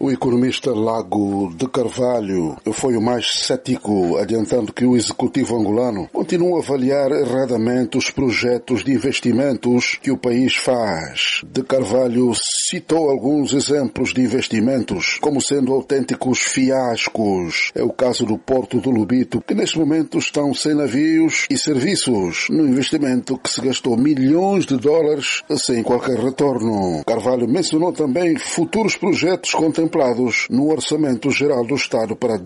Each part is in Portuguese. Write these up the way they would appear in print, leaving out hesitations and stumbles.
O economista Lago de Carvalho foi o mais cético, adiantando que o executivo angolano continua a avaliar erradamente os projetos de investimentos que o país faz. De Carvalho citou alguns exemplos de investimentos como sendo autênticos fiascos. É o caso do Porto do Lobito, que neste momento estão sem navios e serviços, no investimento que se gastou milhões de dólares sem qualquer retorno. Carvalho mencionou também futuros projetos contemplados no Orçamento Geral do Estado para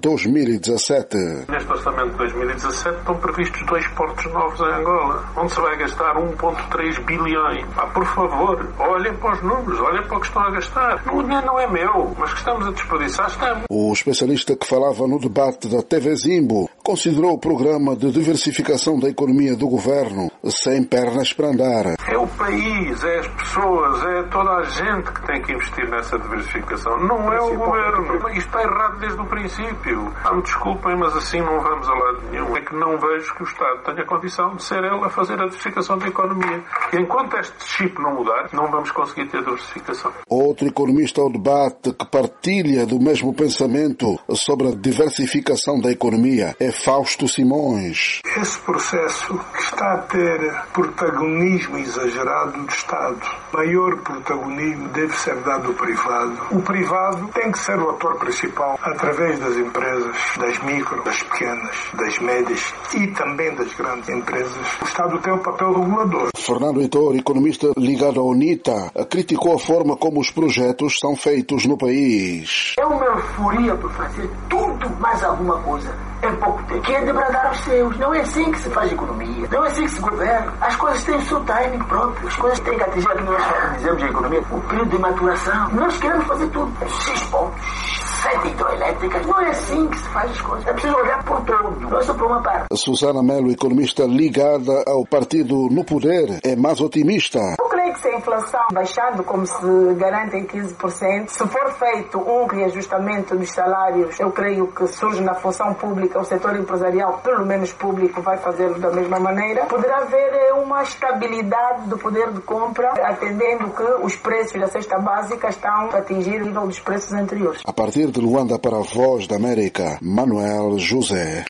2017. Neste Orçamento de 2017 estão previstos 2 portos novos em Angola, onde se vai gastar 1,3 bilhões. Por favor, olhem para os números, olhem para o que estão a gastar. O dinheiro não é meu, mas que estamos a desperdiçar, estamos. O especialista que falava no debate da TV Zimbo considerou o programa de diversificação da economia do governo sem pernas para andar. É o país, é as pessoas, é toda a gente que tem que investir nessa diversificação. Não é o governo. Isto está errado desde o princípio. Me desculpem, mas assim não vamos a lado nenhum. É que não vejo que o Estado tenha condição de ser ele a fazer a diversificação da economia. E enquanto este chip não mudar, não vamos conseguir ter diversificação. Outro economista ao debate que partilha do mesmo pensamento sobre a diversificação da economia é Fausto Simões. Esse processo que está a ter protagonismo exagerado do Estado, maior protagonismo deve ser dado ao privado. O privado tem que ser o ator principal através das empresas, das micro, das pequenas, das médias e também das grandes empresas. O Estado tem um papel regulador. Fernando Heitor, economista ligado à UNITA, criticou a forma como os projetos são feitos no país. É uma euforia por fazer tudo mais alguma coisa em pouco tempo, que é debradar os seus. Não é assim que se faz economia, não é assim que se governa. As coisas têm o seu timing próprio, as coisas têm que atingir o que nós dizemos em economia, o período de maturação. Nós queremos fazer tudo. 6 pontos, 7 hidroelétricas. Não é assim que se faz as coisas. É preciso olhar por todo, não é só por uma parte. Susana Melo, economista ligada ao partido no poder, é mais otimista. Eu creio que se a inflação baixando, como se garante em 15%, se for feito um reajustamento dos salários, eu creio que surge na função pública, o setor empresarial, pelo menos público, vai fazer da mesma maneira. Poderá haver uma estabilidade do poder de compra, atendendo que os preços da cesta básica estão a atingir o nível dos preços anteriores. A partir de Luanda para a Voz da América, Manuel José.